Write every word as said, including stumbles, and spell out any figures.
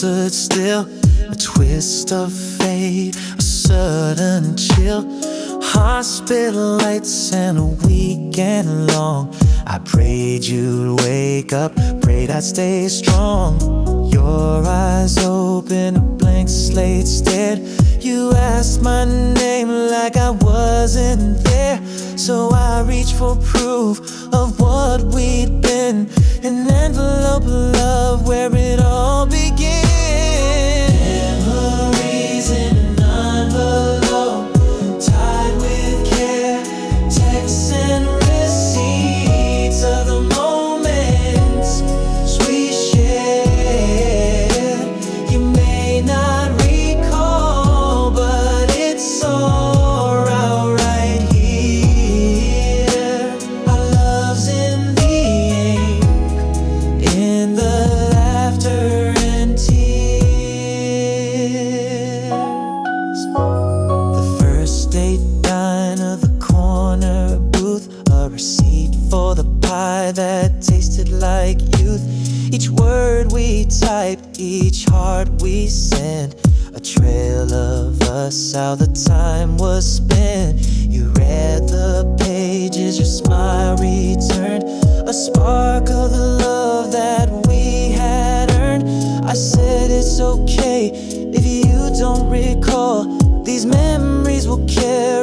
stood still. A twist of fate, a sudden chill. Hospital lights and a weekend long. I prayed you'd wake up, prayed I'd stay strong. Your eyes open, a blank slate stared. You asked my name like I wasn't there. So I reached for proof of what we'd been. An envelope of love where it all began. Memories in an envelope, tied with care, texts and receipts of the moments we shared. You may not recall, but it's all out right here. Our love's in the ink, in the laughter and tears. The first date dine of the corner booth, a receipt for the pie that tasted like youth. Each word we typed, each heart we sent, a trail of us, how the time was spent. You read the pages, your smile returned, a spark of the love that we had earned. I said it's okay if you don't recall, these memories will carry